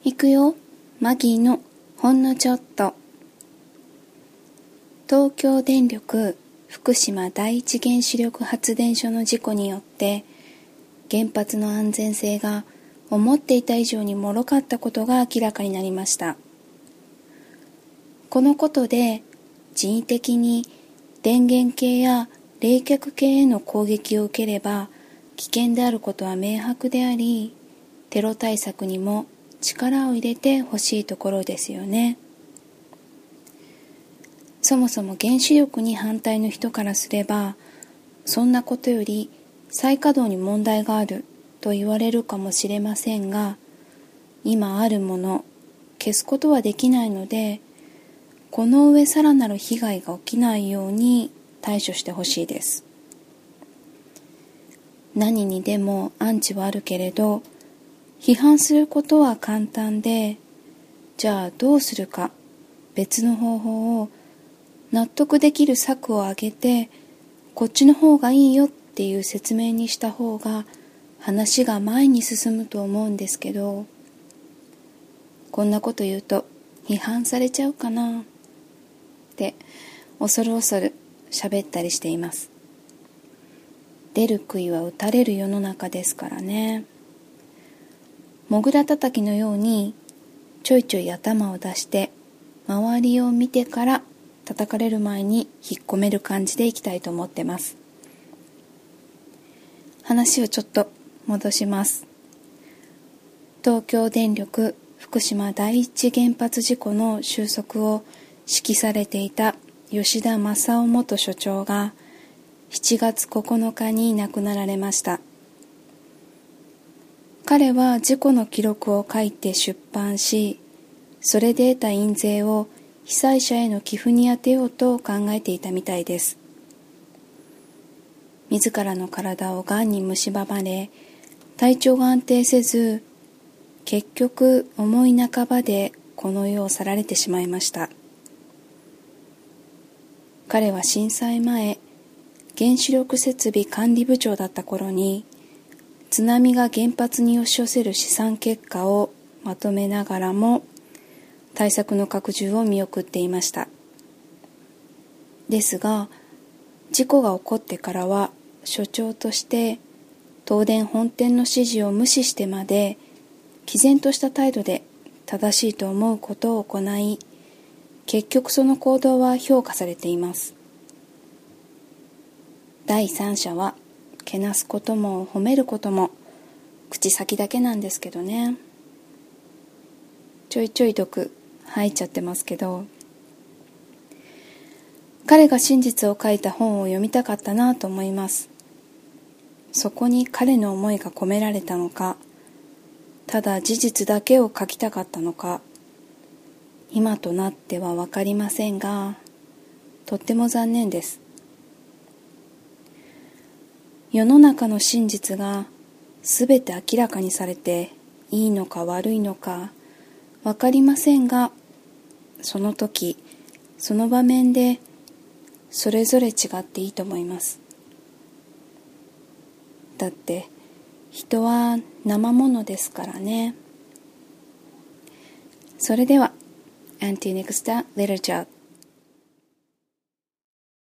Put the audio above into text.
行くよ、マギーのほんのちょっと。東京電力福島第一原子力発電所の事故によって原発の安全性が思っていた以上に脆かったことが明らかになりました。このことで人為的に電源系や冷却系への攻撃を受ければ危険であることは明白であり、テロ対策にも力を入れてほしいところですよね。そもそも原子力に反対の人からすれば、そんなことより再稼働に問題があると言われるかもしれませんが、今あるもの、消すことはできないので、この上さらなる被害が起きないように対処してほしいです。何にでもアンチはあるけれど、批判することは簡単で、じゃあどうするか、別の方法を納得できる策を挙げて、こっちの方がいいよっていう説明にした方が話が前に進むと思うんですけど、こんなこと言うと批判されちゃうかなって恐る恐る喋ったりしています。出る杭は打たれる世の中ですからね。もぐらたたきのようにちょいちょい頭を出して周りを見てから叩かれる前に引っ込める感じでいきたいと思ってます。話をちょっと戻します。東京電力福島第一原発事故の収束を指揮されていた吉田正夫元所長が7月9日に亡くなられました。彼は事故の記録を書いて出版し、それで得た印税を被災者への寄付に充てようと考えていたみたいです。自らの体をがんに蝕まれ、体調が安定せず、結局思い半ばでこの世を去られてしまいました。彼は震災前、原子力設備管理部長だった頃に、津波が原発に押し寄せる試算結果をまとめながらも対策の拡充を見送っていました。ですが、事故が起こってからは所長として東電本店の指示を無視してまで毅然とした態度で正しいと思うことを行い、結局その行動は評価されています。第三者はけなすことも褒めることも口先だけなんですけどね。ちょいちょい毒吐いちゃってますけど、彼が真実を書いた本を読みたかったなと思います。そこに彼の思いが込められたのか、ただ事実だけを書きたかったのか、今となっては分かりませんが、とっても残念です。世の中の真実がすべて明らかにされていいのか悪いのかわかりませんが、その時その場面でそれぞれ違っていいと思います。だって人は生ものですからね。それでは Until next time, little chat.